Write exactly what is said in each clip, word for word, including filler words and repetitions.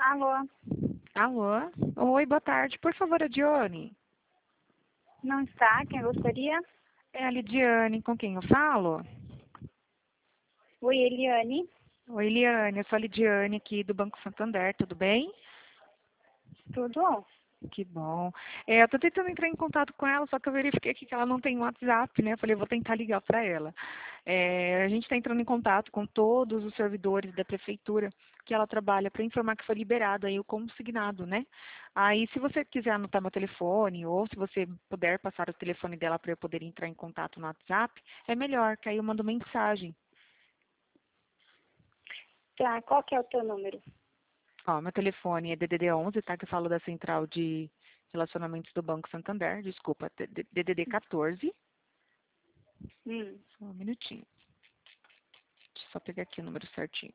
Alô? Alô? Oi, boa tarde. Por favor, a Dione. Não está? Quem gostaria? É a Lidiane, com quem eu falo? Oi, Eliane. Oi, Eliane, eu sou a Lidiane aqui do Banco Santander, tudo bem? Tudo? Que bom. É, eu tô tentando entrar em contato com ela, só que eu verifiquei aqui que ela não tem WhatsApp, né? Eu falei, vou tentar ligar para ela. É, a gente está entrando em contato com todos os servidores da prefeitura que ela trabalha para informar que foi liberado aí o consignado, né? Aí, se você quiser anotar meu telefone ou se você puder passar o telefone dela para eu poder entrar em contato no WhatsApp, é melhor, que aí eu mando mensagem. Tá, qual que é o teu número? Ó, meu telefone é D D D onze, tá? Que eu falo da Central de Relacionamentos do Banco Santander. Desculpa, D D D quatorze. Hum, Só um minutinho. Deixa eu só pegar aqui o número certinho.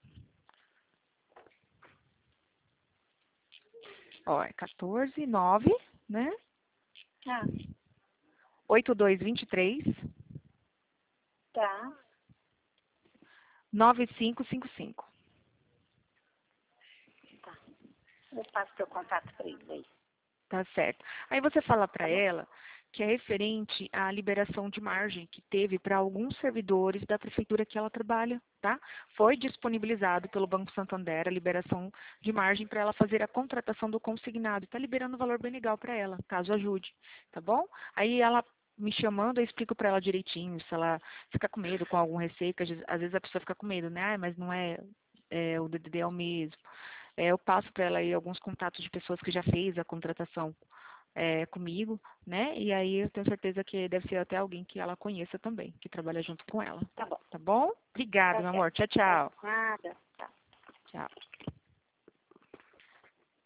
Ó, é quatorze, nove, né? ah, oito dois dois três, tá. nove cinco cinco cinco. Eu passo teu contato para ele aí. Tá certo. Aí você fala para Tá bom? ela que é referente à liberação de margem que teve para alguns servidores da prefeitura que ela trabalha, tá? Foi disponibilizado pelo Banco Santander a liberação de margem para ela fazer a contratação do consignado. Está liberando um valor bem legal para ela, caso ajude, tá bom? Aí ela me chamando, eu explico para ela direitinho, se ela fica com medo, com algum receio, que às vezes às vezes a pessoa fica com medo, né? Ah, mas não é, é o D D D é o mesmo. É, eu passo para ela aí alguns contatos de pessoas que já fez a contratação é, comigo, né? E aí eu tenho certeza que deve ser até alguém que ela conheça também, que trabalha junto com ela. Tá bom. Tá bom? Obrigada, Tá meu amor. certo. Tchau, Tá, tchau. nada. Tá. Tchau.